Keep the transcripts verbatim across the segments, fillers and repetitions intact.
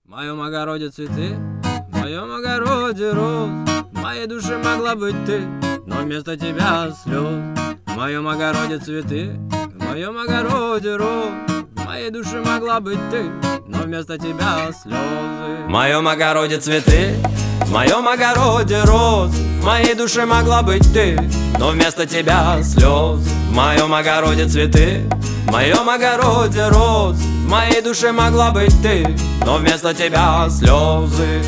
В моем огороде цветы, в моем огороде роз. В моей душе могла быть ты, но вместо тебя слез. В моем огороде цветы, в моем огороде роз. В моей душе могла быть ты, но вместо тебя слезы. В моем огороде цветы, в моем огороде роз. В моей душе могла быть ты, но вместо тебя слез. В моем огороде цветы, в моем огороде роз. В моей душе могла быть ты, но вместо тебя слезы.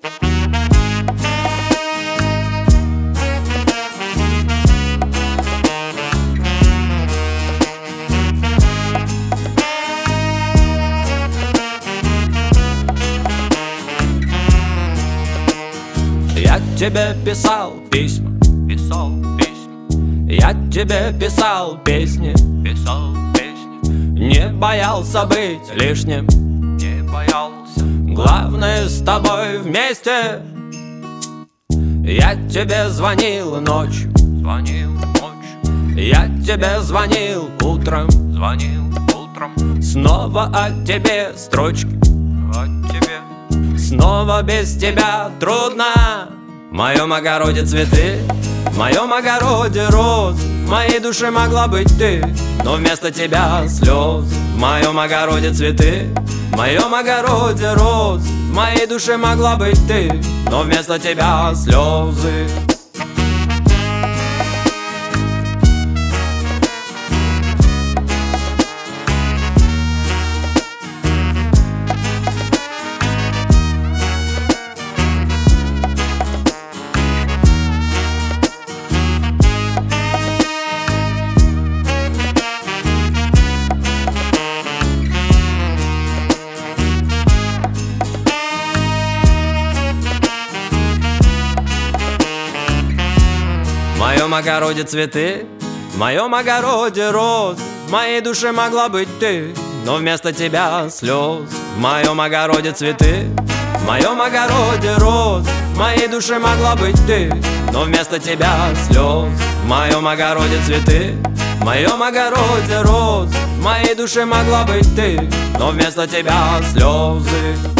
Я тебе писал письма, писал письма. Я тебе писал песни, писал песни. Не боялся быть лишним, не боялся. Главное с тобой вместе. Я тебе звонил ночью, звонил ночью. Я тебе звонил утром, звонил утром. Снова о тебе строчки, о тебе. Снова без тебя трудно. В моем огороде цветы, в моем огороде роз. В моей душе могла быть ты, но вместо тебя слез. В моем огороде цветы, в моем огороде роз. В моей душе могла быть ты, но вместо тебя слезы. В моем огороде цветы, в моем огороде роз. В моей душе могла быть ты, но вместо тебя слез. В моем огороде цветы, в моем огороде роз. В моей душе могла быть ты, но вместо тебя слез. В моем огороде цветы, в моем огороде роз. В моей душе могла быть ты, но вместо тебя слезы.